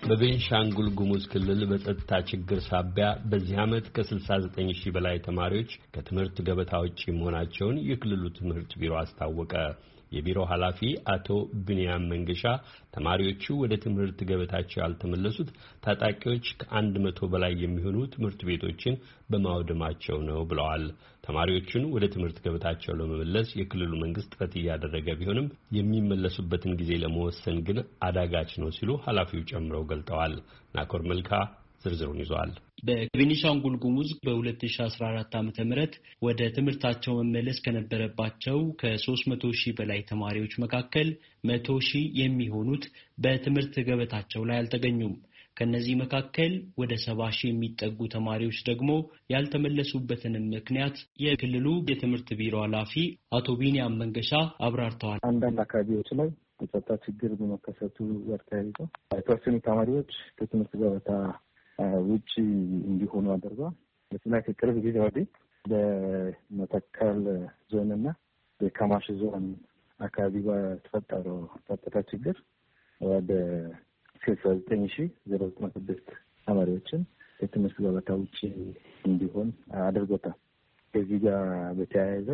በቤንሻንጉል ጉሙዝ ክልል በጸጥታ ችግር ሳቢያ በዚህ ዓመት ከ69 ሺህ በላይ ተማሪዎች ከትምህርት ገበታ ውጪ መሆናቸውን የክልሉ ትምህርት ቢሮ አስታወቀ። የቢሮ ኃላፊ አቶ ቢንያም መንገሻ ተማሪዎቹ ወደ ትምህርት ገበታቸው ያልተመለሱት ታጣቂዎች ከ100 በላይ የሚሆኑ ትምህርት ቤቶችን በማውደማቸው ነው ብለዋል። ተማሪዎቹን ወደ ትምህርት ገበታቸው ለመመለስ የክልሉ መንግስት ጥረት እያደረገ ቢሆንም የሚመለሱበትን ጊዜ ለመወሰን ግን አዳጋች ነው ሲሉ ኃላፊው ጨምረው ገልጠዋል። ናኮር መልካ ዝርዝሩን ይዟል። በቤኒሻንጉል ጉሙዝ በ2014 ዓ.ም ወደ ትምህርታቸው መመለስ ከነበረባቸው ከ300 ሺህ በላይ ተማሪዎች መካከል 100 ሺህ የሚሆኑት በትምህርት ገበታቸው ላይ አልተገኙም። ከነዚህ መካከል ወደ 70 ሺህ የሚጠጉ ተማሪዎች ደግሞ ያልተመለሱበትን ምክንያት የክልሉ የትምህርት ቢሮ ኃላፊ አቶ ቢንያም መንገሻ አብራርተዋል። አንዳንድ አካባቢዎች ላይ የጸጥታ ችግር በመከሰቱ ጋር ተያይዞ የተወሰኑ ተማሪዎች ከትምህርት ገበታ ውጪ እንዲሆኑ አድርጓል። በተለይ ከቅርብ ጊዜ ወዲህ በመተከል ዞንና በካማሽ ዞን አካባቢ በተፈጠረው ጸጥታ ችግር ወደ 69,096 ተማሪዎችን ከትምህርት ገበታ ውጪ እንዲሆን አድርጎታል። ከዚህ ጋር በተያያዘ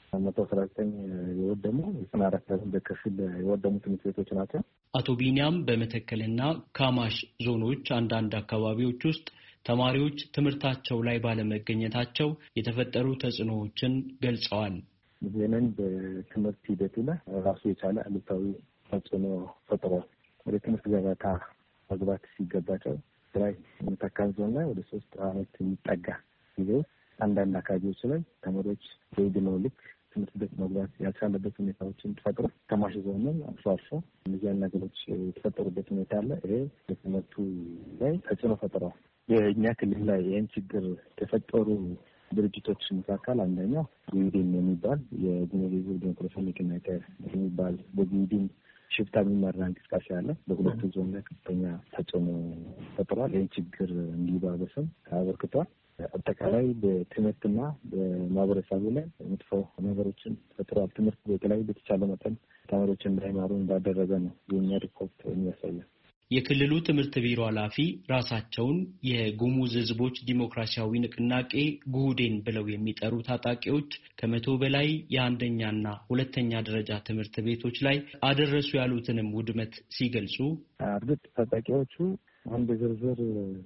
119 የወደሙ 94 በከፊል የወደሙ ትምህርት ቤቶች ናቸው። አቶ ቢንያም በመተከልና ካማሽ ዞኖች አንዳንድ አካባቢዎች ውስጥ ተማሪዎች ትምህርታቸው ላይ ባለመገኘታቸው የተፈጠሩ ተጽዕኖዎችን ገልጸዋል። ይህንን በትምህርት ሂደቱ ላይ ራሱ የቻለ አሉታዊ ተጽዕኖ ፈጥሯል። ወደ ትምህርት ገበታ መግባት ሲገባቸው ላይ መተከል ዞን ላይ ወደ 3 ዓመት የሚጠጋ ጊዜ አንዳንድ አካባቢዎች ላይ ተማሪዎች በዕድሜው ልክ ትምህርት ቤት መግባት ያልቻለበት ሁኔታዎችን ተፈጥሮ ካማሽ ዞንም አልፎ እነዚህ ነገሮች የተፈጠሩበት ሁኔታ አለ። ይሄ በትምህርቱ ላይ ተጽዕኖ ፈጥሯል። የእኛ ክልል ላይ ይህን ችግር የፈጠሩ ድርጅቶች መካከል አንደኛው ጉዲን የሚባል የጉሙዝ ዴሞክራሲያዊ ንቅናቄ የሚባል በጉዲን ሽፍታ የሚመራ እንቅስቃሴ አለ። በሁለቱ ዞን ላይ ከፍተኛ ተጽዕኖ ፈጥሯል። ይህን ችግር እንዲባበስም አበርክቷል። አጠቃላይ በትምህርትና በማህበረሰቡ ላይ መጥፎ ነገሮችን ፈጥሯል። ትምህርት ቤት ላይ በተቻለ መጠን ተማሪዎችን እንዳይማሩ እንዳደረገ ነው የኛ ሪፖርት የሚያሳየው። የክልሉ ትምህርት ቢሮ ኃላፊ ራሳቸውን የጉሙዝ ህዝቦች ዲሞክራሲያዊ ንቅናቄ ጉዴን ብለው የሚጠሩ ታጣቂዎች ከ100 በላይ የአንደኛና ሁለተኛ ደረጃ ትምህርት ቤቶች ላይ አደረሱ ያሉትንም ውድመት ሲገልጹ እርግጥ ታጣቂዎቹ አንድ ዝርዝር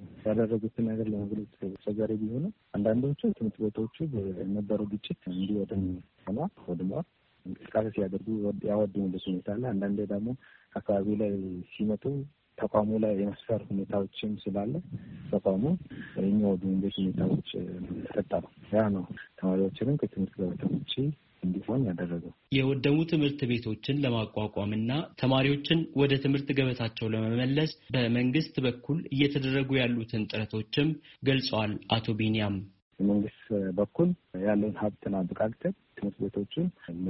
ያደረጉትን ነገር ለመግለጽ አስቸጋሪ ቢሆንም አንዳንዶቹ ትምህርት ቤቶቹ በነበረው ግጭት እንዲወድም ወድመዋል። እንቅስቃሴ ሲያደርጉ ያወደሙበት ሁኔታ አለ። አንዳንዴ ደግሞ አካባቢ ላይ ሲመጡ ተቋሙ ላይ የመስፈር ሁኔታዎችም ስላለ ተቋሙ የሚወድሙበት ሁኔታዎች ተፈጠሩ። ያ ነው ተማሪዎችንም ከትምህርት ገበታ ውጪ እንዲሆን ያደረገው። የወደሙ ትምህርት ቤቶችን ለማቋቋምና ተማሪዎችን ወደ ትምህርት ገበታቸው ለመመለስ በመንግስት በኩል እየተደረጉ ያሉትን ጥረቶችም ገልጸዋል። አቶ ቢንያም በመንግስት በኩል ያለውን ሀብትና አብቃቅተን ትምህርት ቤቶችን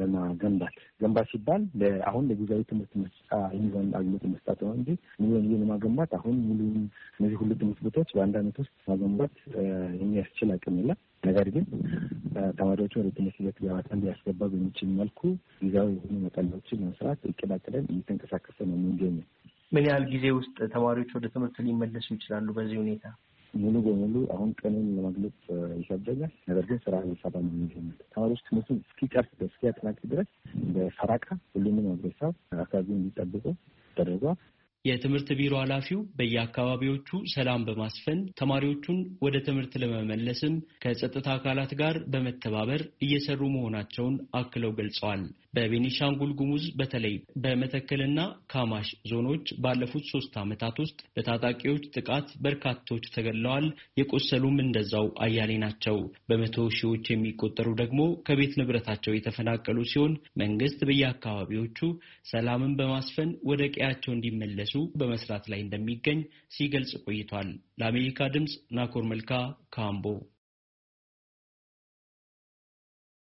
ገንባት ሲባል አሁን ለጊዜያዊ ትምህርት መስጫ የሚሆን አግሎት መስጠት ነው እንጂ ሙሉ ማገንባት አሁን ሙሉ እነዚህ ሁሉ ትምህርት ቤቶች በአንድ ዓመት ውስጥ ማገንባት የሚያስችል አቅም የለም። ነገር ግን ተማሪዎች ወደ ትምህርት ቤት ገበታ እንዲያስገባ በሚችል መልኩ ጊዜያዊ የሆኑ መጠለያዎችን መስራት እቅድ አቅደን እየተንቀሳቀሰ ነው የሚገኘው። ምን ያህል ጊዜ ውስጥ ተማሪዎች ወደ ትምህርት ሊመለሱ ይችላሉ? በዚህ ሁኔታ ሙሉ በሙሉ አሁን ቀኑን ለመግለጽ ይከብደኛል። ነገር ግን ስራ እየሰራ ነው የሚገኘው። ተማሪዎች ትምህርቱን እስኪጨርስ እስኪያጠናቅቅ ድረስ በፈራቃ ሁሉንም ማህበረሰብ አካባቢውን እንዲጠብቁ ተደርጓል። የትምህርት ቢሮ ኃላፊው በየአካባቢዎቹ ሰላም በማስፈን ተማሪዎቹን ወደ ትምህርት ለመመለስም ከጸጥታ አካላት ጋር በመተባበር እየሰሩ መሆናቸውን አክለው ገልጸዋል። በቤኒሻንጉል ጉሙዝ በተለይ በመተከልና ካማሽ ዞኖች ባለፉት 3 ዓመታት ውስጥ በታጣቂዎች ጥቃት በርካቶች ተገድለዋል። የቆሰሉም እንደዛው አያሌ ናቸው። በመቶ ሺዎች የሚቆጠሩ ደግሞ ከቤት ንብረታቸው የተፈናቀሉ ሲሆን መንግስት በየአካባቢዎቹ ሰላምን በማስፈን ወደ ቀያቸው እንዲመለሱ በመስራት ላይ እንደሚገኝ ሲገልጽ ቆይቷል። ለአሜሪካ ድምጽ ናኮር መልካ ካምቦ